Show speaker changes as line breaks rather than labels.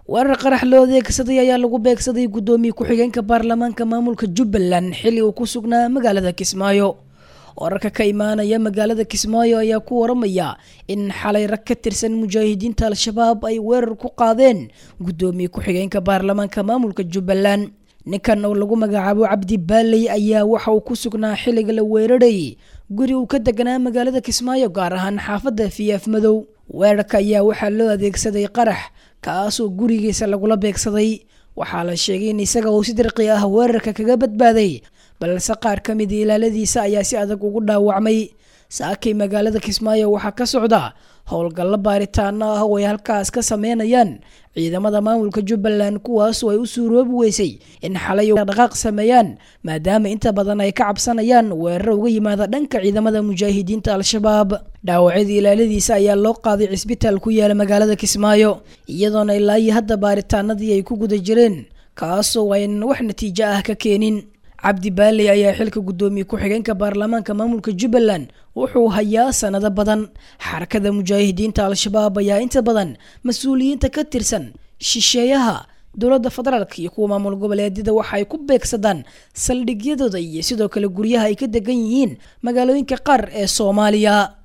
weerar qarax loo adeegsaday ayaa lagu beegsaday gudoomiye ku-xigeenka baarlamaanka maamulka Jubbaland xilli uu ku sugnaa magaalada Kismaayo. wararka ka imaanaya magaalada Kismaayo ayaa ku waramaya in xalay rag ka tirsan mujaahidiinta al-shabaab ay weerar ku qaadeen gudoomiye ku-xigeenka baarlamaanka maamulka Jubbaland. ninkan oo lagu magacaabo Cabdi Baaley ayaa waxa uu ku sugnaa xilliga la weeraray guri uu ka deganaa magaalada Kismaayo gaar ahaan xaafadda Fiyaaf Madow. weerarka ayaa waxaa loo adeegsaday qarax kaasoo gurigiisa lagula beegsaday. waxaa la sheegay in isaga uu si dirqi ah weerarka kaga badbaaday, balse qaar ka mid ilaaladiisa ayaa si adag ugu dhaawacmay. saakay magaalada Kismaayo waxaa ka socda howlgallo baaritaano ah oo ay halkaas ka sameynayaan ciidamada maamulka Jubbaland, kuwaas oo ay u suuroobi weysay in xalay dhaqaaq sameeyaan maadaama inta badan ay ka cabsanayaan weerar uga yimaada dhanka ciidamada mujaahidiinta al-shabaab. dhaawacyada ilaaladiisa ayaa loo qaaday cisbitaal ku yaala magaalada Kismaayo, iyadoona ilaa hadda baaritaanadii ay ku guda jireen kaasoo aynan wax natiijo ah ka keenin. Cabdi Baaley ayaa xilka gudoomiye ku-xigeenka baarlamaanka maamulka Jubbaland wuxuu hayaa sanado badan. xarakada mujaahidiinta al-shabaab ayaa inta badan mas'uuliyiinta ka tirsan shisheeyaha dowladda federaalka iyo kuwa maamul goboleedyada waxa ay ku beegsadaan saldhigyadooda iyo sidoo kale guryaha ay ka degan yihiin magaalooyinka qaar ee Soomaaliya.